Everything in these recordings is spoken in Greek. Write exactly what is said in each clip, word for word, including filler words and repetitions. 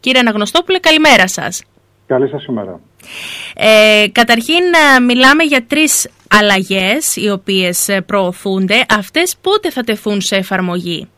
Κύριε Αναγνωστόπουλε, καλημέρα σας. Καλή σας ημέρα. Ε, καταρχήν μιλάμε για τρεις αλλαγές οι οποίες προωθούνται. Αυτές πότε θα τεθούν σε εφαρμογή?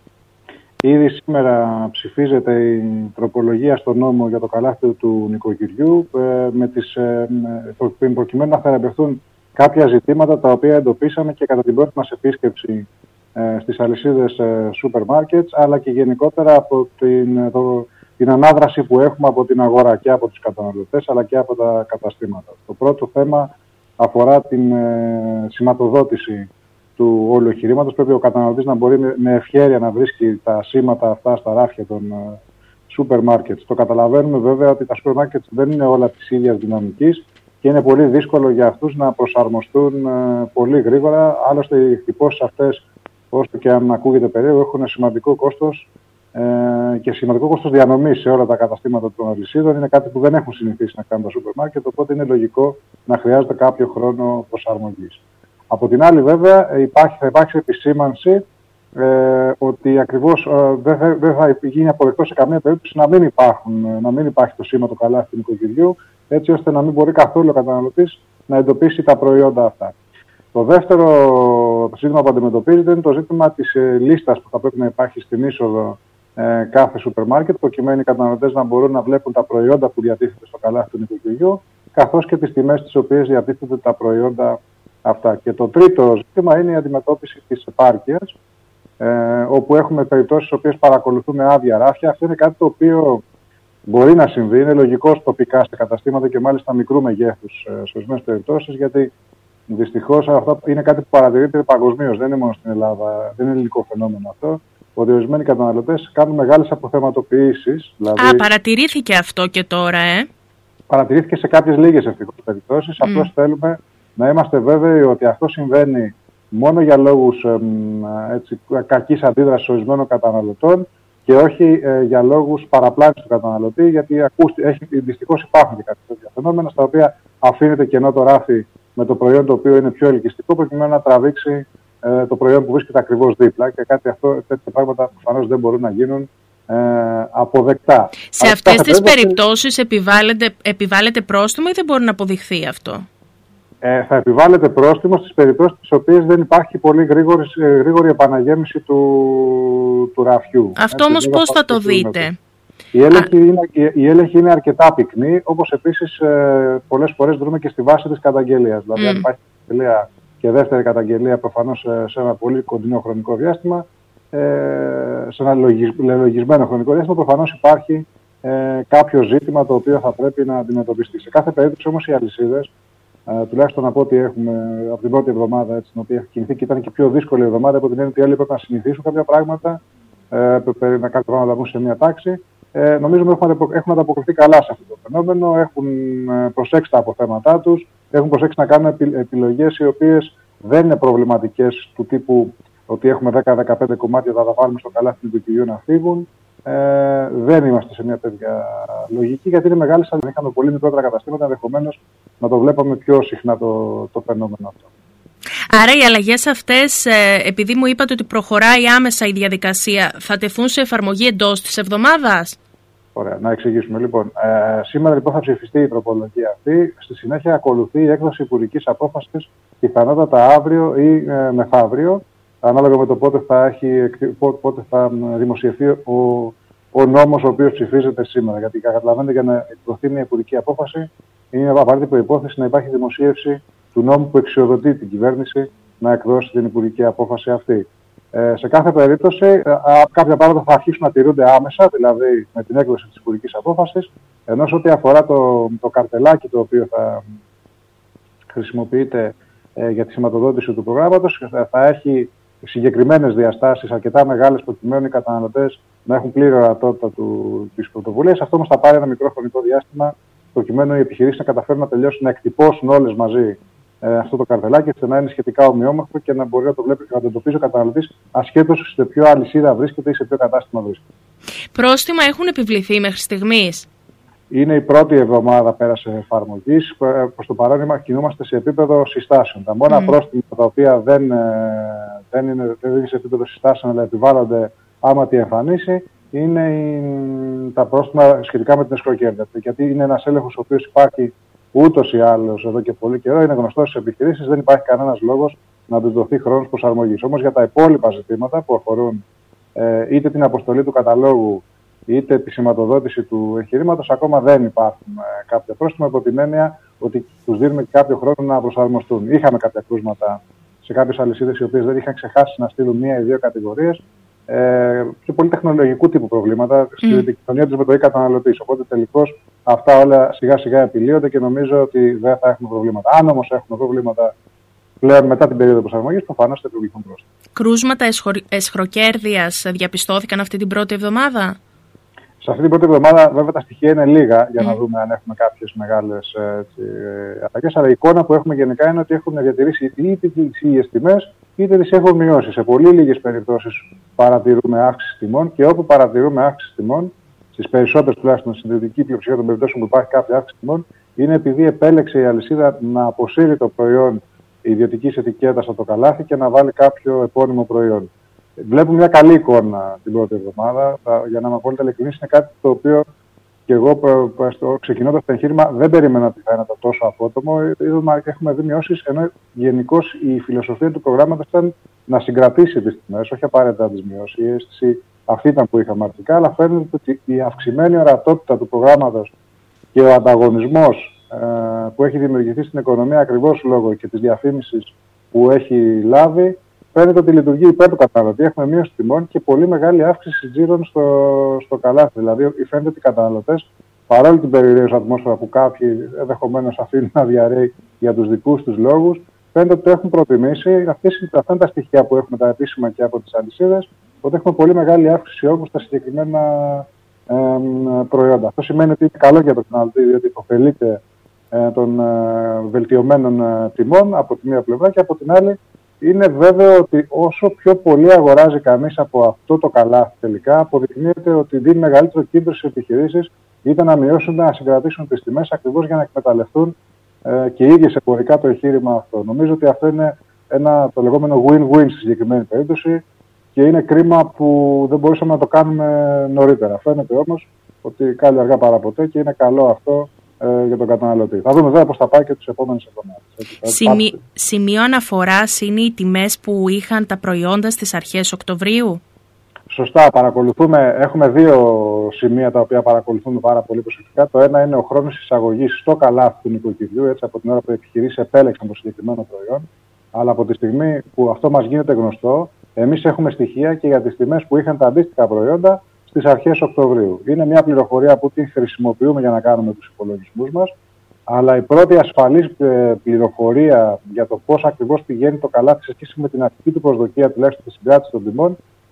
Ήδη σήμερα ψηφίζεται η τροπολογία στο νόμο για το καλάθι του νοικοκυριού με τις, προκειμένου να θεραπευθούν κάποια ζητήματα τα οποία εντοπίσαμε και κατά την πρώτη μας επίσκεψη στις αλυσίδες σούπερ μάρκετς, αλλά και γενικότερα από την, το, την ανάδραση που έχουμε από την αγορά και από τους καταναλωτές αλλά και από τα καταστήματα. Το πρώτο θέμα αφορά την ε, σηματοδότηση του όλου εγχειρήματος. Πρέπει ο καταναλωτής να μπορεί με ευχέρεια να βρίσκει τα σήματα αυτά στα ράφια των σούπερ μάρκετς. Το καταλαβαίνουμε βέβαια ότι τα σούπερ μάρκετς δεν είναι όλα της ίδιας δυναμικής και είναι πολύ δύσκολο για αυτούς να προσαρμοστούν ε, πολύ γρήγορα. Άλλωστε οι εκτυπώσεις αυτές, όσο και αν ακούγεται περίεργο, έχουν σημαντικό κόστος ε, και σημαντικό κόστος διανομής σε όλα τα καταστήματα των αλυσίδων. Είναι κάτι που δεν έχουν συνηθίσει να κάνουν τα σούπερ μάρκετ, οπότε είναι λογικό να χρειάζεται κάποιο χρόνο προσαρμογής. Από την άλλη, βέβαια, υπάρχει, θα υπάρξει επισήμανση ε, ότι ακριβώς ε, δεν, θα, δεν θα γίνει αποδεκτό σε καμία περίπτωση να μην, υπάρχουν, να μην υπάρχει το σήμα του καλάθι του νοικοκυριού, έτσι ώστε να μην μπορεί καθόλου ο καταναλωτής να εντοπίσει τα προϊόντα αυτά. Το δεύτερο ζήτημα που αντιμετωπίζεται είναι το ζήτημα της ε, λίστας που θα πρέπει να υπάρχει στην είσοδο ε, κάθε σούπερ μάρκετ, προκειμένου οι καταναλωτές να μπορούν να βλέπουν τα προϊόντα που διατίθεται στο καλάθι του νοικοκυριού, καθώς και τις τιμές τις οποίες διατίθεται τα προϊόντα αυτά. Και το τρίτο ζήτημα είναι η αντιμετώπιση της επάρκειας, ε, όπου έχουμε περιπτώσεις στις οποίες παρακολουθούμε άδεια ράφια. Αυτό είναι κάτι το οποίο μπορεί να συμβεί, είναι λογικό τοπικά σε καταστήματα και μάλιστα μικρού μεγέθους ε, σε ορισμένες περιπτώσεις, γιατί δυστυχώς αυτό είναι κάτι που παρατηρείται παγκοσμίως, δεν είναι μόνο στην Ελλάδα, δεν είναι ελληνικό φαινόμενο αυτό, ότι ορισμένοι καταναλωτές κάνουν μεγάλες αποθεματοποιήσεις. Δηλαδή, Α, παρατηρήθηκε αυτό και τώρα, ε? Παρατηρήθηκε σε κάποιες λίγες ευτυχώς περιπτώσεις, mm. απλώς θέλουμε να είμαστε βέβαιοι ότι αυτό συμβαίνει μόνο για λόγους ε, έτσι, κακής αντίδρασης ορισμένων καταναλωτών και όχι ε, για λόγους παραπλάνησης του καταναλωτή, γιατί ακούστη, έχει, δυστυχώς υπάρχουν και κάποια τέτοια φαινόμενα στα οποία αφήνεται κενό το ράφι με το προϊόν το οποίο είναι πιο ελκυστικό, προκειμένου να τραβήξει ε, το προϊόν που βρίσκεται ακριβώς δίπλα, και κάτι αυτό, τέτοια πράγματα προφανώς δεν μπορούν να γίνουν ε, αποδεκτά. Σε Αλλά αυτές τις περίπτωση, περιπτώσεις επιβάλλεται, επιβάλλεται πρόστιμο ή δεν μπορεί να αποδειχθεί αυτό? Ε, θα επιβάλλεται πρόστιμο στις περιπτώσεις στις οποίες δεν υπάρχει πολύ γρήγορη, γρήγορη επαναγέμιση του, του ραφιού. Αυτό όμως πώς θα το δείτε? Η έλεγχη, είναι, η έλεγχη είναι αρκετά πυκνή, όπως επίσης ε, πολλές φορές δρούμε και στη βάση της καταγγελίας. Δηλαδή, mm. αν υπάρχει καταγγελία και δεύτερη καταγγελία, προφανώς σε, σε ένα πολύ κοντινό χρονικό διάστημα, ε, σε ένα λογισ, λογισμένο χρονικό διάστημα, προφανώς υπάρχει ε, κάποιο ζήτημα το οποίο θα πρέπει να αντιμετωπιστεί. Σε κάθε περίπτωση όμως οι αλυσίδες, Uh, τουλάχιστον να πω ότι έχουμε από την πρώτη εβδομάδα, έτσι, την οποία έχει κινηθεί και ήταν και πιο δύσκολη εβδομάδα, από την έννοια ότι οι άλλοι πρέπει να συνηθίσουν κάποια πράγματα, ε, πρέπει να κάποια πράγματα μπουν σε μια τάξη. Ε, νομίζουμε ότι έχουμε, έχουμε ανταποκριθεί καλά σε αυτό το φαινόμενο, έχουν ε, προσέξει τα αποθέματά τους, έχουν προσέξει να κάνουν επι, επιλογές οι οποίες δεν είναι προβληματικές του τύπου ότι έχουμε δέκα με δεκαπέντε κομμάτια, θα τα βάλουμε στο καλάθι του νοικοκυριού να φύγουν. Ε, δεν είμαστε σε μια τέτοια λογική, γιατί είναι μεγάλες, αλλά είχαμε πολύ μικρότερα καταστήματα, ενδεχομένως να το βλέπαμε πιο συχνά το, το φαινόμενο αυτό. Άρα οι αλλαγές αυτές, ε, επειδή μου είπατε ότι προχωράει άμεσα η διαδικασία, θα τεθούν σε εφαρμογή εντός της εβδομάδας? Ωραία, να εξηγήσουμε. Λοιπόν, ε, σήμερα λοιπόν θα ψηφιστεί η τροπολογία αυτή. Στη συνέχεια ακολουθεί η έκδοση υπουργικής απόφασης, πιθανότατα αύριο ή ε, μεθαύριο, ανάλογα με το πότε θα, έχει, πότε θα δημοσιευθεί ο, ο νόμος ο οποίος ψηφίζεται σήμερα. Γιατί καταλαβαίνετε, για να εκδοθεί μια υπουργική απόφαση είναι απαραίτητη προϋπόθεση να υπάρχει δημοσίευση του νόμου που εξοδοτεί την κυβέρνηση να εκδώσει την υπουργική απόφαση αυτή. Ε, σε κάθε περίπτωση, α, κάποια πράγματα θα αρχίσουν να τηρούνται άμεσα, δηλαδή με την έκδοση της υπουργικής απόφασης, ενώ σε ό,τι αφορά το, το καρτελάκι το οποίο θα χρησιμοποιείται ε, για τη σηματοδότηση του προγράμματος, θα έχει συγκεκριμένες διαστάσεις αρκετά μεγάλες, προκειμένου οι καταναλωτές να έχουν πλήρη ορατότητα της πρωτοβουλίας. Αυτό όμως θα πάρει ένα μικρό χρονικό διάστημα, προκειμένου οι επιχειρήσεις να καταφέρουν να τελειώσουν, να εκτυπώσουν όλες μαζί ε, αυτό το καρτελάκι, ώστε να είναι σχετικά ομοιόμορφο και να μπορεί να το βλέπει και να το εντοπίζει ο καταναλωτής, ασχέτως σε ποιο αλυσίδα βρίσκεται ή σε ποιο κατάστημα βρίσκεται. Πρόστιμα έχουν επιβληθεί μέχρι στιγμής? Είναι η πρώτη εβδομάδα πέρασε εφαρμογής. Προς το παράδειγμα, κινούμαστε σε επίπεδο συστάσεων. Τα μόνα mm. πρόστιμα τα οποία δεν, δεν, είναι, δεν είναι σε επίπεδο συστάσεων, αλλά επιβάλλονται άμα τη εμφανίσει, είναι η, τα πρόστιμα σχετικά με την εσχροκέρδεια. Γιατί είναι ένας έλεγχος ο οποίος υπάρχει ούτως ή άλλως εδώ και πολύ καιρό, είναι γνωστός στις επιχειρήσεις, δεν υπάρχει κανένας λόγος να τους δοθεί χρόνος προσαρμογής. Όμως για τα υπόλοιπα ζητήματα που αφορούν ε, είτε την αποστολή του καταλόγου, είτε τη σηματοδότηση του εγχειρήματος, ακόμα δεν υπάρχουν ε, κάποια πρόστιμα, υπό την έννοια ότι τους δίνουμε και κάποιο χρόνο να προσαρμοστούν. Είχαμε κάποια κρούσματα σε κάποιες αλυσίδες οι οποίες δεν είχαν ξεχάσει να στείλουν μία ή δύο κατηγορίες. Ε, και πολύ τεχνολογικού τύπου προβλήματα mm. στην επικοινωνία τους με το e-καταναλωτή. Οπότε τελικώς αυτά όλα σιγά σιγά επιλύονται και νομίζω ότι δεν θα έχουμε προβλήματα. Αν όμως έχουμε προβλήματα πλέον μετά την περίοδο προσαρμογής, προφανώς θα επιβληθούν πρόστιμα. Κρούσματα εσχροκέρδειας διαπιστώθηκαν αυτή την πρώτη εβδομάδα. Σε αυτή την πρώτη εβδομάδα, βέβαια, τα στοιχεία είναι λίγα για να mm. δούμε αν έχουμε κάποιες μεγάλες αλλαγές. Αλλά η εικόνα που έχουμε γενικά είναι ότι έχουν διατηρήσει είτε τις ίδιες τιμές, είτε τις έχουν μειώσει. Σε πολύ λίγες περιπτώσεις παρατηρούμε αύξηση τιμών και όπου παρατηρούμε αύξηση τιμών, στις περισσότερες τουλάχιστον στην συντηρητική πλειοψηφία των περιπτώσεων που υπάρχει κάποια αύξηση τιμών, είναι επειδή επέλεξε η αλυσίδα να αποσύρει το προϊόν ιδιωτικής ετικέτας από το καλάθι και να βάλει κάποιο επώνυμο προϊόν. Βλέπουμε μια καλή εικόνα την πρώτη εβδομάδα. Για να είμαι απόλυτα ειλικρινής, είναι κάτι το οποίο και εγώ ξεκινώντας το εγχείρημα δεν περίμενα ότι θα είναι τόσο απότομο. Έχουμε δει μειώσεις, ενώ γενικώς η φιλοσοφία του προγράμματος ήταν να συγκρατήσει τις τιμές, όχι απαραίτητα να τις μειώσει. Η αίσθηση αυτή ήταν που είχαμε αρχικά, αλλά φαίνεται ότι η αυξημένη ορατότητα του προγράμματος και ο ανταγωνισμός ε, που έχει δημιουργηθεί στην οικονομία ακριβώς λόγω και της διαφήμισης που έχει λάβει, φαίνεται ότι λειτουργεί υπέρ του καταναλωτή. Έχουμε μείωση τιμών και πολύ μεγάλη αύξηση τζίρων στο, στο καλάθι. Δηλαδή, φαίνεται ότι οι καταναλωτές, παρόλη την περιραίουσα ατμόσφαιρα που κάποιοι ενδεχομένως αφήνουν να διαρρέει για τους δικούς τους λόγους, φαίνεται ότι το έχουν προτιμήσει. Αυτά είναι τα στοιχεία που έχουμε τα επίσημα και από τις αλυσίδες, ότι έχουμε πολύ μεγάλη αύξηση όγκου στα συγκεκριμένα ε, προϊόντα. Αυτό σημαίνει ότι είναι καλό για τον καταναλωτή, διότι υποφελείται ε, των ε, βελτιωμένων ε, τιμών από τη μία πλευρά και από την άλλη. Είναι βέβαιο ότι όσο πιο πολύ αγοράζει κανείς από αυτό το καλάθι τελικά, αποδεικνύεται ότι δίνει μεγαλύτερο κίνδυνο στις επιχειρήσεις είτε να μειώσουν είτε να συγκρατήσουν τις τιμές ακριβώς για να εκμεταλλευτούν ε, και οι ίδιες εμπορικά το εγχείρημα αυτό. Νομίζω ότι αυτό είναι ένα, το λεγόμενο win-win στη συγκεκριμένη περίπτωση και είναι κρίμα που δεν μπορούσαμε να το κάνουμε νωρίτερα. Φαίνεται όμως ότι καλή αργά παρά ποτέ και είναι καλό αυτό για τον καταναλωτή. Θα δούμε βέβαια πώς θα πάει και τις επόμενες εβδομάδες. Σημει... Σημείο αναφοράς είναι οι τιμές που είχαν τα προϊόντα στις αρχές Οκτωβρίου. Σωστά, παρακολουθούμε. Έχουμε δύο σημεία τα οποία παρακολουθούμε πάρα πολύ προσεκτικά. Το ένα είναι ο χρόνος εισαγωγής στο καλάθι του νοικοκυριού, έτσι από την ώρα που οι επιχειρήσεις επέλεξαν το συγκεκριμένο προϊόν. Αλλά από τη στιγμή που αυτό μας γίνεται γνωστό, εμείς έχουμε στοιχεία και για τις τιμές που είχαν τα αντίστοιχα προϊόντα στις αρχές Οκτωβρίου. Είναι μια πληροφορία που την χρησιμοποιούμε για να κάνουμε τους υπολογισμούς μας, αλλά η πρώτη ασφαλής πληροφορία για το πώς ακριβώς πηγαίνει το καλάθι σε σχέση με την αρχική του προσδοκία, τουλάχιστον τη συγκράτηση των τιμών,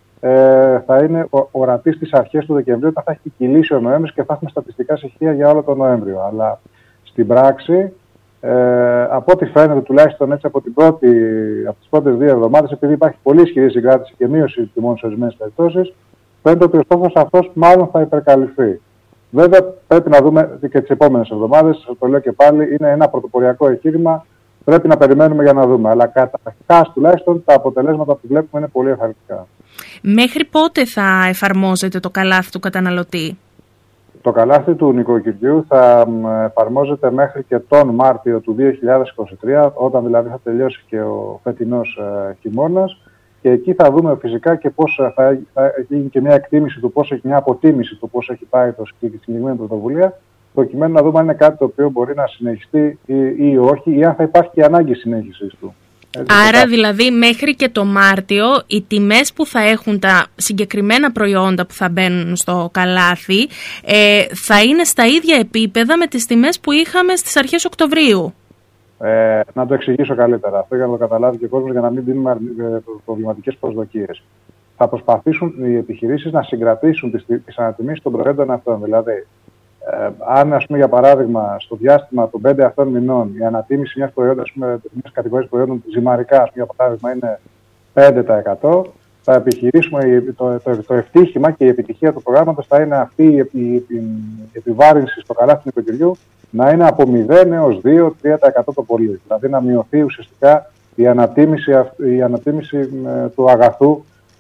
ε, θα είναι ορατή στις αρχές του Δεκεμβρίου, όταν θα έχει κυλήσει ο Νοέμβρης και θα έχουμε στατιστικά στοιχεία για όλο τον Νοέμβριο. Αλλά στην πράξη, ε, από ό,τι φαίνεται, τουλάχιστον έτσι από, την πρώτη, από τις πρώτες δύο εβδομάδες, επειδή υπάρχει πολύ ισχυρή συγκράτηση και μείωση τιμών σε ορισμένες περιπτώσεις, φαίνεται ότι ο στόχος αυτός μάλλον θα υπερκαλυφθεί. Βέβαια, πρέπει να δούμε και τις επόμενες εβδομάδες, το λέω και πάλι, είναι ένα πρωτοποριακό εγχείρημα. Πρέπει να περιμένουμε για να δούμε. Αλλά καταρχάς, τουλάχιστον, τα αποτελέσματα που βλέπουμε είναι πολύ ευχαριστικά. Μέχρι πότε θα εφαρμόζεται το καλάθι του καταναλωτή? Το καλάθι του νοικοκυριού θα εφαρμόζεται μέχρι και τον Μάρτιο του δύο χιλιάδες είκοσι τρία, όταν δηλαδή θα τελειώσει και ο φετινός χειμώνας. Και εκεί θα δούμε φυσικά και πώς θα, θα γίνει και μια εκτίμηση του πώς έχει, μια αποτίμηση του πώς έχει πάει το συγκεκριμένη πρωτοβουλία, προκειμένου να δούμε αν είναι κάτι το οποίο μπορεί να συνεχιστεί ή, ή όχι, ή αν θα υπάρχει και ανάγκη συνέχισης του. Έτσι, άρα θα... δηλαδή μέχρι και το Μάρτιο οι τιμές που θα έχουν τα συγκεκριμένα προϊόντα που θα μπαίνουν στο καλάθι ε, θα είναι στα ίδια επίπεδα με τις τιμές που είχαμε στις αρχές Οκτωβρίου. Ε, να το εξηγήσω καλύτερα αυτό για να το καταλάβει και ο κόσμος, για να μην δίνουμε προβληματικές προσδοκίες. Θα προσπαθήσουν οι επιχειρήσεις να συγκρατήσουν τις, τις ανατιμήσεις των προϊόντων αυτών. Δηλαδή, ε, αν ας πούμε, για παράδειγμα στο διάστημα των πέντε αυτών μηνών η ανατίμηση μιας προϊόντας, μιας κατηγορίας προϊόντων ζυμαρικά, ας πούμε, για παράδειγμα, είναι πέντε τοις εκατό, θα επιχειρήσουμε το, το, το ευτύχημα και η επιτυχία του προγράμματος θα είναι αυτή η, η, η, η επιβάρυνση στο καλάθι του νοικοκυριού να είναι από μηδέν έως δύο με τρία τοις εκατό το πολύ. Δηλαδή να μειωθεί ουσιαστικά η ανατίμηση, η ανατίμηση ε, του αγαθού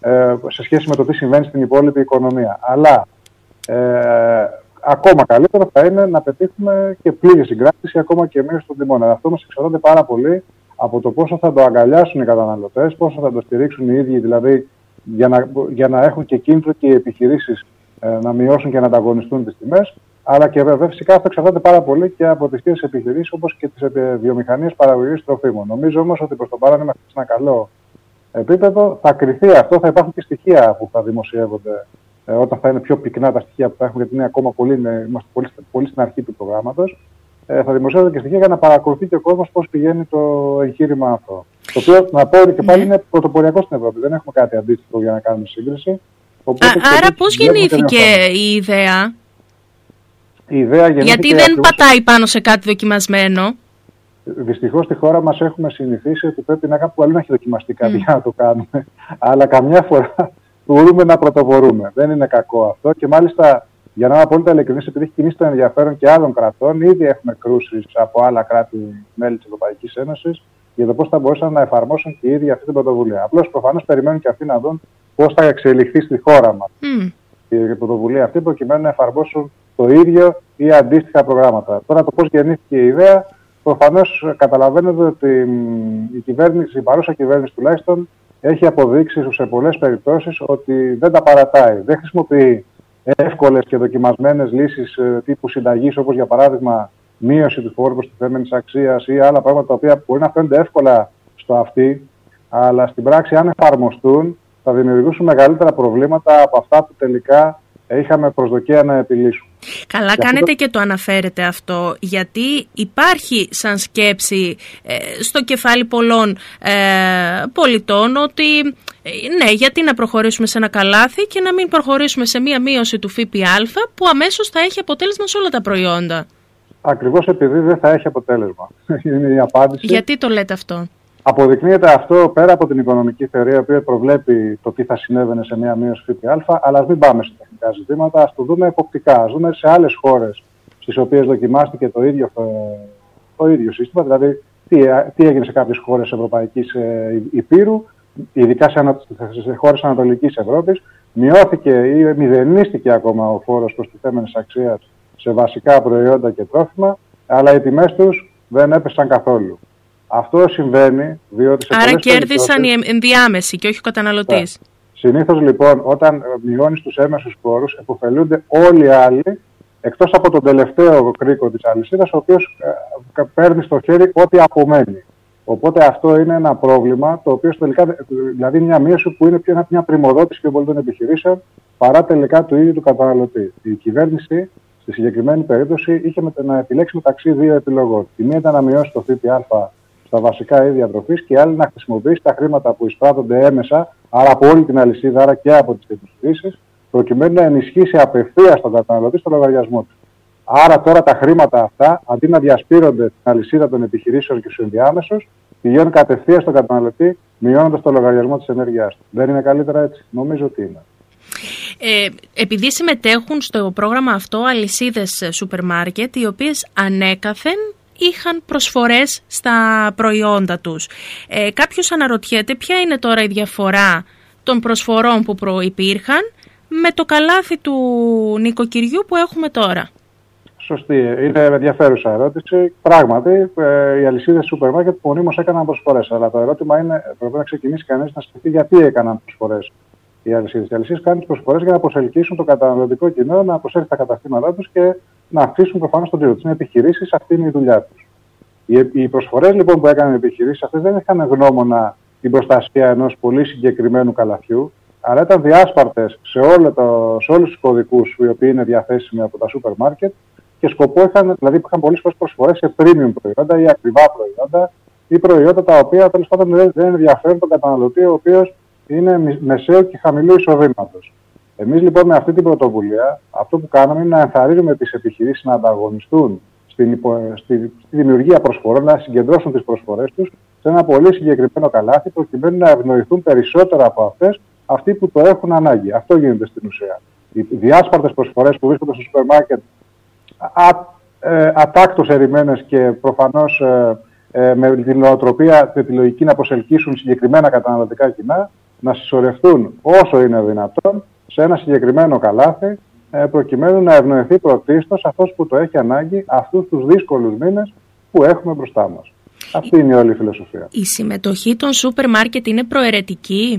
ε, σε σχέση με το τι συμβαίνει στην υπόλοιπη οικονομία. Αλλά ε, ακόμα καλύτερο θα είναι να πετύχουμε και πλήρη συγκράτηση, ακόμα και μείωση των τιμών. Αυτό μας εξαρτάται πάρα πολύ από το πόσο θα το αγκαλιάσουν οι καταναλωτές, πόσο θα το στηρίξουν οι ίδιοι, δηλαδή για να, για να έχουν και κίνητρο και οι επιχειρήσεις ε, να μειώσουν και να ανταγωνιστούν τις τιμές. Αλλά και βέβαια φυσικά αυτό εξαρτάται πάρα πολύ και από τις ίδιες επιχειρήσεις, όπως και τις βιομηχανίες παραγωγής τροφίμων. Νομίζω όμως ότι προς το παρόν είμαστε σε ένα καλό επίπεδο. Θα κριθεί αυτό, θα υπάρχουν και στοιχεία που θα δημοσιεύονται ε, όταν θα είναι πιο πυκνά τα στοιχεία που θα έχουμε, γιατί είναι ακόμα πολύ, είμαστε πολύ, πολύ στην αρχή του προγράμματος. Ε, θα δημοσιεύονται και στοιχεία για να παρακολουθεί και ο κόσμος πώς πηγαίνει το εγχείρημα αυτό. Το οποίο, να πω και πάλι, είναι πρωτοποριακό στην Ευρώπη. Δεν έχουμε κάτι αντίστοιχο για να κάνουμε σύγκριση. Οπότε, Α, άρα πώς γεννήθηκε η ιδέα? Η ιδέα Γιατί δεν ακριβώς... πατάει πάνω σε κάτι δοκιμασμένο. Δυστυχώς στη χώρα μας έχουμε συνηθίσει ότι πρέπει να κάπου αλλού να έχει δοκιμαστεί κάτι mm. για να το κάνουμε. Αλλά καμιά φορά μπορούμε να πρωτοπορούμε. Δεν είναι κακό αυτό. Και μάλιστα, για να είμαι απόλυτα ειλικρινής, επειδή έχει κινήσει το ενδιαφέρον και άλλων κρατών, ήδη έχουμε κρούσεις από άλλα κράτη-μέλη της Ευρωπαϊκής Ένωσης για το πώς θα μπορούσαν να εφαρμόσουν και οι ίδιοι αυτή την πρωτοβουλία. Απλώς προφανώς περιμένουν και αυτοί να δουν πώς θα εξελιχθεί στη χώρα μας mm. η πρωτοβουλία αυτή, προκειμένου να εφαρμόσουν το ίδιο ή αντίστοιχα προγράμματα. Τώρα, το πώς γεννήθηκε η ιδέα, προφανώς καταλαβαίνετε ότι η κυβέρνηση, η παρούσα κυβέρνηση τουλάχιστον, έχει αποδείξει σε πολλές περιπτώσεις ότι δεν τα παρατάει. Δεν χρησιμοποιεί εύκολες και δοκιμασμένες λύσεις τύπου συνταγής, όπως για παράδειγμα μείωση του φόρου προστιθέμενης αξίας ή άλλα πράγματα τα οποία μπορεί να φαίνονται εύκολα στο αυτί, αλλά στην πράξη, αν εφαρμοστούν, θα δημιουργήσουν μεγαλύτερα προβλήματα από αυτά που τελικά είχαμε προσδοκία να επιλύσουν. Καλά και κάνετε το... και το αναφέρετε αυτό, γιατί υπάρχει σαν σκέψη ε, στο κεφάλι πολλών ε, πολιτών ότι ε, ναι, γιατί να προχωρήσουμε σε ένα καλάθι και να μην προχωρήσουμε σε μία μείωση του ΦΠΑ που αμέσως θα έχει αποτέλεσμα σε όλα τα προϊόντα. Ακριβώς επειδή δεν θα έχει αποτέλεσμα. Είναι η απάντηση. Γιατί το λέτε αυτό? Αποδεικνύεται αυτό πέρα από την οικονομική θεωρία, η οποία προβλέπει το τι θα συνέβαινε σε μια μείωση ΦΠΑ, αλλά ας μην πάμε σε τεχνικά ζητήματα, ας το δούμε εποπτικά. Ας δούμε σε άλλες χώρες στις οποίες δοκιμάστηκε το ίδιο, το ίδιο σύστημα, δηλαδή τι, τι έγινε σε κάποιες χώρες Ευρωπαϊκής Υπήρου, ειδικά σε, σε χώρες Ανατολικής Ευρώπης, μειώθηκε ή μηδενίστηκε ακόμα ο φόρος προστιθέμενης αξίας σε βασικά προϊόντα και τρόφιμα, αλλά οι τιμές τους δεν έπεσαν καθόλου. Αυτό συμβαίνει διότι σε Άρα κέρδισαν οι ενδιάμεσοι και όχι ο καταναλωτής. Συνήθως λοιπόν όταν μειώνεις τους έμεσους φόρους επωφελούνται όλοι οι άλλοι, εκτός από τον τελευταίο κρίκο της αλυσίδας, ο οποίος ε, παίρνει στο χέρι ό,τι απομένει. Οπότε αυτό είναι ένα πρόβλημα, το οποίο τελικά, δηλαδή μια μείωση που είναι πιο μια πρημοδότηση πιο πολύ των επιχειρήσεων παρά τελικά του ίδιου του καταναλωτή. Η κυβέρνηση στη συγκεκριμένη περίπτωση είχε να επιλέξει μεταξύ δύο επιλογών. Η μία ήταν να μειώσει το ΦΠΑ στα βασικά είδη διατροφής και η άλλη να χρησιμοποιήσει τα χρήματα που εισπράττονται έμεσα, άρα από όλη την αλυσίδα, άρα και από τις επιχειρήσεις, προκειμένου να ενισχύσει απευθείας τον καταναλωτή στο λογαριασμό του. Άρα τώρα τα χρήματα αυτά, αντί να διασπείρονται την αλυσίδα των επιχειρήσεων και στους ενδιάμεσους, πηγαίνουν κατευθείαν στον καταναλωτή, μειώνοντας το λογαριασμό της ενέργειάς του. Δεν είναι καλύτερα έτσι? Νομίζω ότι είναι. Ε, επειδή συμμετέχουν στο πρόγραμμα αυτό αλυσίδες σούπερ μάρκετ, οι οποίες ανέκαθεν είχαν προσφορές στα προϊόντα τους. Ε, κάποιος αναρωτιέται ποια είναι τώρα η διαφορά των προσφορών που προϋπήρχαν με το καλάθι του νοικοκυριού που έχουμε τώρα. Σωστή. Είναι ενδιαφέρουσα ερώτηση. Πράγματι, ε, οι αλυσίδες σούπερ μάρκετ μονίμως έκαναν προσφορές. Αλλά το ερώτημα είναι, πρέπει να ξεκινήσει κανείς να σκεφτεί γιατί έκαναν προσφορές οι αλυσίδες. Οι αλυσίδες κάνουν τις προσφορές για να προσελκύσουν το καταναλωτικό κοινό, να προσέλθει τα καταστήματά τους και να αυξήσουν προφανώς τον τζίρο τους. Είναι επιχειρήσεις, αυτή είναι η δουλειά τους. Οι, οι προσφορές λοιπόν που έκαναν οι επιχειρήσεις αυτές δεν είχαν γνώμονα την προστασία ενός πολύ συγκεκριμένου καλαθιού, αλλά ήταν διάσπαρτες σε, όλο το, σε όλους τους κωδικούς οι οποίοι είναι διαθέσιμοι από τα σούπερ μάρκετ και σκοπό είχαν, δηλαδή είχαν πολλές φορές προσφορές σε premium προϊόντα ή ακριβά προϊόντα ή προϊόντα τα οποία τέλος πάντων δεν, δεν ενδιαφέρουν τον καταναλωτή, ο οποίος είναι μεσαίου και χαμηλού εισοδήματος. Εμείς λοιπόν με αυτή την πρωτοβουλία, αυτό που κάναμε είναι να ενθαρρύνουμε τις επιχειρήσεις να ανταγωνιστούν στην υπο... στη... στη δημιουργία προσφορών, να συγκεντρώσουν τις προσφορές τους σε ένα πολύ συγκεκριμένο καλάθι, προκειμένου να ευνοηθούν περισσότερα από αυτές αυτοί που το έχουν ανάγκη. Αυτό γίνεται στην ουσία. Οι διάσπαρτες προσφορές που βρίσκονται στο σούπερ μάρκετ, ε, ατάκτως ερημένες και προφανώς ε, ε, με την νοοτροπία και τη λογική να προσελκύσουν συγκεκριμένα καταναλωτικά κοινά, να συσσωρευτούν όσο είναι δυνατόν σε ένα συγκεκριμένο καλάθι, προκειμένου να ευνοηθεί πρωτίστως αυτός που το έχει ανάγκη αυτούς τους δύσκολους μήνες που έχουμε μπροστά μας. Αυτή είναι η όλη η φιλοσοφία. Η συμμετοχή των σούπερ μάρκετ είναι προαιρετική?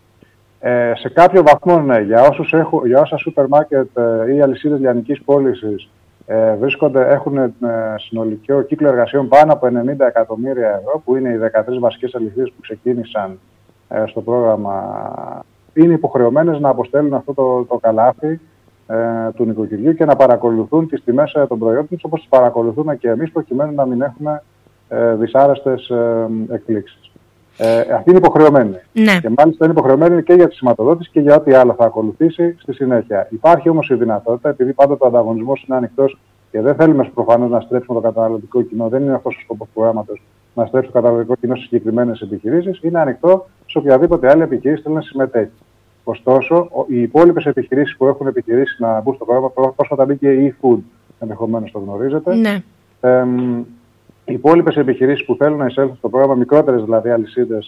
Ε, σε κάποιο βαθμό ναι. Για, όσους έχουν, για όσα σούπερ μάρκετ ή αλυσίδες λιανικής πώλησης ε, βρίσκονται, έχουν ε, συνολικό κύκλο εργασιών πάνω από ενενήντα εκατομμύρια ευρώ, που είναι οι δεκατρείς βασικές αλυσίδες που ξεκίνησαν ε, στο πρόγραμμα, είναι υποχρεωμένες να αποστέλουν αυτό το, το καλάθι ε, του νοικοκυριού και να παρακολουθούν τις τιμές ε, των προϊόντων τους, όπως τις παρακολουθούμε και εμείς, προκειμένου να μην έχουμε ε, δυσάρεστες ε, εκπλήξεις. Ε, αυτή είναι υποχρεωμένη. Ναι. Και μάλιστα είναι υποχρεωμένη και για τη σηματοδότηση και για ό,τι άλλο θα ακολουθήσει στη συνέχεια. Υπάρχει όμως η δυνατότητα, επειδή πάντοτε ο ανταγωνισμός είναι ανοιχτός και δεν θέλουμε προφανώς να στρέψουμε το καταναλωτικό κοινό, δεν είναι αυτός ο σκοπός του προγράμματος να στρέψει το καταναλωτικό κοινό σε συγκεκριμένες επιχειρήσεις, είναι ανοιχτό σε οποιαδήποτε άλλη επιχείρηση θέλει να συμμετέχει. Ωστόσο, οι υπόλοιπες επιχειρήσεις που έχουν επιχειρήσει να μπουν στο πρόγραμμα, πρόσφατα μπήκε η e-food, ενδεχομένως το γνωρίζετε. Ναι. Ε, Οι υπόλοιπες επιχειρήσεις που θέλουν να εισέλθουν στο πρόγραμμα, μικρότερες δηλαδή αλυσίδες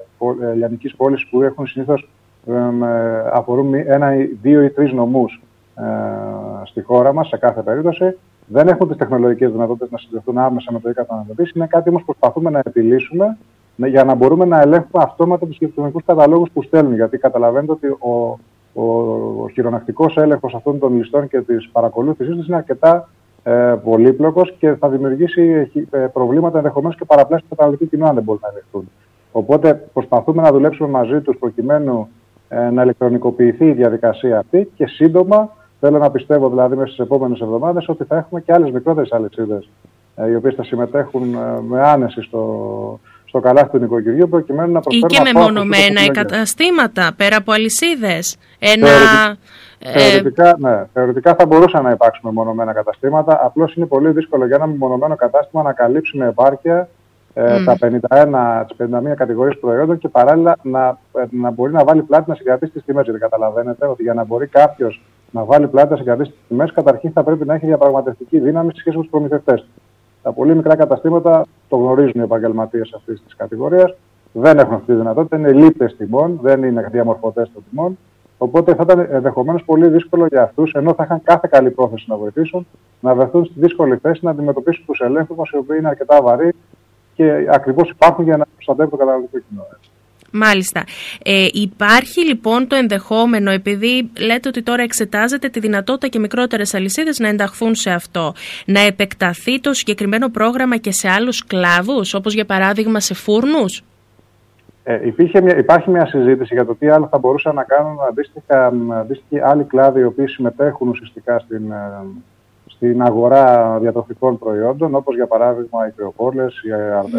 ε, λιανικής πώλησης που έχουν συνήθως ε, αφορούν ένα, δύο ή τρεις νομούς ε, στη χώρα μας, σε κάθε περίπτωση, δεν έχουν τις τεχνολογικές δυνατότητες να συνδεθούν άμεσα με το e-καταναλωτή. Είναι κάτι όμως που προσπαθούμε να επιλύσουμε για να μπορούμε να ελέγχουμε αυτόματα τους ηλεκτρονικούς καταλόγους που στέλνουν. Γιατί καταλαβαίνετε ότι ο, ο, ο χειρονακτικός έλεγχος αυτών των ληστών και της παρακολούθησης τους είναι αρκετά Ε, πολύπλοκος και θα δημιουργήσει ε, προβλήματα ενδεχομένως και παραπλάσει του καταναλωτικού κοινού αν δεν μπορούν να ελεγχθούν. Οπότε προσπαθούμε να δουλέψουμε μαζί τους προκειμένου ε, να ηλεκτρονικοποιηθεί η διαδικασία αυτή και σύντομα, θέλω να πιστεύω δηλαδή μέσα στις επόμενες εβδομάδες, ότι θα έχουμε και άλλες μικρότερες αλυσίδες ε, οι οποίες θα συμμετέχουν ε, με άνεση στο, στο καλάθι του νοικοκυριού προκειμένου να προσφέρουν. Ή και μεμονωμένα εγκαταστήματα πέρα από αλυσίδες. Ένα. Θεωρητικά, ναι, θεωρητικά θα μπορούσαν να υπάρξουν μεμονωμένα καταστήματα. Απλώς είναι πολύ δύσκολο για ένα μεμονωμένο κατάστημα να καλύψει με επάρκεια ε, mm. τα πενήντα ένα, τις πενήντα μία κατηγορίες προϊόντων και παράλληλα να, να μπορεί να βάλει πλάτη να συγκρατήσει τις τιμές. Γιατί καταλαβαίνετε ότι για να μπορεί κάποιος να βάλει πλάτη να συγκρατήσει τις τιμές, καταρχήν θα πρέπει να έχει διαπραγματευτική δύναμη σε σχέση με τους προμηθευτές. Τα πολύ μικρά καταστήματα το γνωρίζουν οι επαγγελματίες αυτής της κατηγορίας. Δεν έχουν αυτή τη δυνατότητα, είναι λήπτες τιμών, δεν είναι διαμορφωτές των τιμών. Οπότε θα ήταν ενδεχομένως πολύ δύσκολο για αυτούς, ενώ θα είχαν κάθε καλή πρόθεση να βοηθήσουν, να βρεθούν στη δύσκολη θέση να αντιμετωπίσουν τους ελέγχους μας, οι οποίοι είναι αρκετά βαρύ και ακριβώς υπάρχουν για να προστατεύουν το καταναλωτικό κοινό. Μάλιστα. Ε, υπάρχει λοιπόν το ενδεχόμενο, επειδή λέτε ότι τώρα εξετάζετε τη δυνατότητα και μικρότερες αλυσίδες να ενταχθούν σε αυτό, να επεκταθεί το συγκεκριμένο πρόγραμμα και σε άλλους κλάδους, όπως για παράδειγμα σε φούρνους? Ε, υπήρχε μια, υπάρχει μια συζήτηση για το τι άλλο θα μπορούσαν να κάνουν αντίστοιχοι άλλοι κλάδοι οι οποίοι συμμετέχουν ουσιαστικά στην, στην αγορά διατροφικών προϊόντων, όπως για παράδειγμα οι κρεοπόλες, η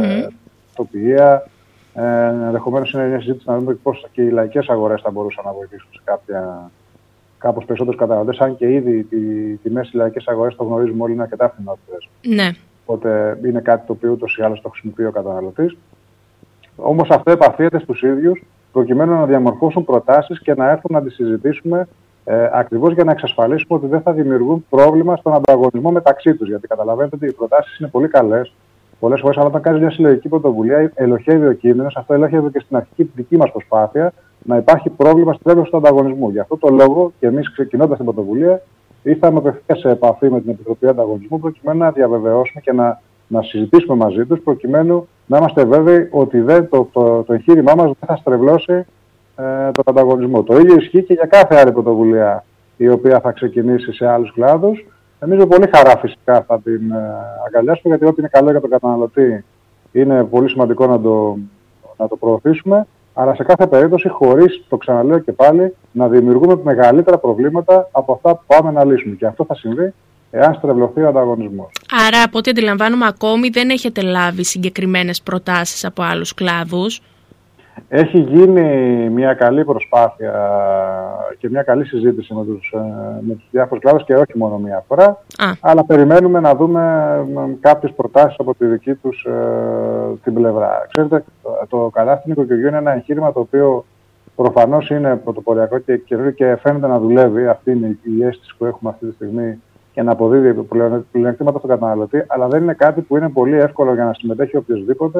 αρτοπία. Mm. Ε, ενδεχομένως είναι μια συζήτηση να δούμε πώς και οι λαϊκές αγορές θα μπορούσαν να βοηθήσουν σε κάποια, κάπως περισσότερους καταναλωτές, αν και ήδη οι τιμές στις λαϊκές αγορές, το γνωρίζουμε όλοι, είναι αρκετά φθηνότερες. Ναι. Οπότε είναι κάτι το οποίο ούτως ή άλλως το χρησιμοποιεί ο καταναλωτής. Όμως αυτό επαφίεται στους ίδιους προκειμένου να διαμορφώσουν προτάσεις και να έρθουν να τις συζητήσουμε ε, ακριβώς για να εξασφαλίσουμε ότι δεν θα δημιουργούν πρόβλημα στον ανταγωνισμό μεταξύ τους. Γιατί καταλαβαίνετε ότι οι προτάσεις είναι πολύ καλές. Πολλές φορές, αλλά όταν κάνεις μια συλλογική πρωτοβουλία, ελοχεύει ο κίνδυνος. Αυτό ελοχεύει και στην αρχική δική μας προσπάθεια να υπάρχει πρόβλημα στην τρέχουσα του ανταγωνισμού. Γι' αυτό το λόγο και εμείς, ξεκινώντας την πρωτοβουλία, ήρθαμε απευθείας σε επαφή με την Επιτροπή Ανταγωνισμού προκειμένου να διαβεβαιώσουμε και να. να συζητήσουμε μαζί τους προκειμένου να είμαστε βέβαιοι ότι δεν, το, το, το εγχείρημά μας δεν θα στρεβλώσει ε, τον ανταγωνισμό. Το ίδιο ισχύει και για κάθε άλλη πρωτοβουλία η οποία θα ξεκινήσει σε άλλους κλάδους. Εμείς με πολύ χαρά φυσικά θα την ε, αγκαλιάσουμε, γιατί ό,τι είναι καλό για τον καταναλωτή είναι πολύ σημαντικό να το, να το προωθήσουμε, αλλά σε κάθε περίπτωση χωρίς, το ξαναλέω και πάλι, να δημιουργούμε μεγαλύτερα προβλήματα από αυτά που πάμε να λύσουμε. Και αυτό θα συμβεί εάν στρεβλωθεί ο ανταγωνισμός. Άρα, από ό,τι αντιλαμβάνομαι, ακόμη δεν έχετε λάβει συγκεκριμένες προτάσεις από άλλους κλάδους. Έχει γίνει μια καλή προσπάθεια και μια καλή συζήτηση με τους, με τους διάφορους κλάδους και όχι μόνο μία φορά, Α. αλλά περιμένουμε να δούμε κάποιες προτάσεις από τη δική τους ε, την πλευρά. Ξέρετε, το, το καλάθι νοικοκυριού είναι ένα εγχείρημα το οποίο προφανώς είναι πρωτοποριακό και καινούριο και φαίνεται να δουλεύει. Αυτή είναι η αίσθηση που έχουμε αυτή τη στιγμή και να αποδίδει πλεονεκτήματα στον καταναλωτή, αλλά δεν είναι κάτι που είναι πολύ εύκολο για να συμμετέχει οποιοδήποτε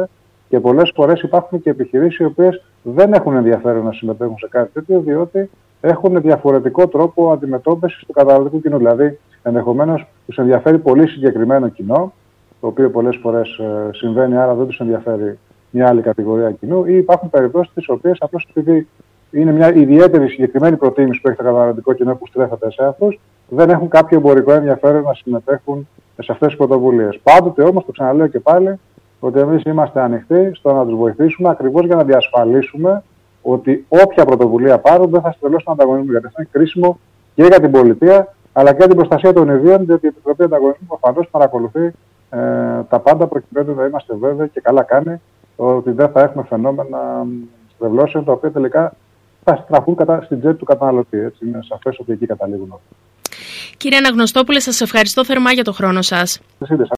Και πολλές φορές υπάρχουν και επιχειρήσεις οι οποίες δεν έχουν ενδιαφέρον να συμμετέχουν σε κάτι τέτοιο, διότι έχουν διαφορετικό τρόπο αντιμετώπισης του καταναλωτικού κοινού. Δηλαδή, ενδεχομένως τους ενδιαφέρει πολύ συγκεκριμένο κοινό, το οποίο πολλές φορές ε, συμβαίνει, άρα δεν τους ενδιαφέρει μια άλλη κατηγορία κοινού, ή υπάρχουν περιπτώσεις τις οποίες απλώς επειδή είναι μια ιδιαίτερη συγκεκριμένη προτίμηση που έχει το καταναλωτικό κοινό που στρέφεται σε αυτούς, δεν έχουν κάποιο εμπορικό ενδιαφέρον να συμμετέχουν σε αυτές τις πρωτοβουλίες. Πάντοτε όμως, το ξαναλέω και πάλι, ότι εμείς είμαστε ανοιχτοί στο να τους βοηθήσουμε ακριβώς για να διασφαλίσουμε ότι όποια πρωτοβουλία πάρουν δεν θα στρελώσει τον ανταγωνισμό. Γιατί αυτό είναι κρίσιμο και για την πολιτεία αλλά και για την προστασία των ιδίων, διότι η Επιτροπή Ανταγωνισμού προφανώς παρακολουθεί ε, τα πάντα προκειμένου να είμαστε βέβαιοι και καλά κάνει ότι δεν θα έχουμε φαινόμενα στρεβλώσεων τα οποία τελικά θα στραφούν κατά, στην τσέπη του καταναλωτή. Έτσι, είναι σαφές ότι εκεί καταλήγουν. Κύριε Αναγνωστόπουλε, σας ευχαριστώ θερμά για το χρόνο σας.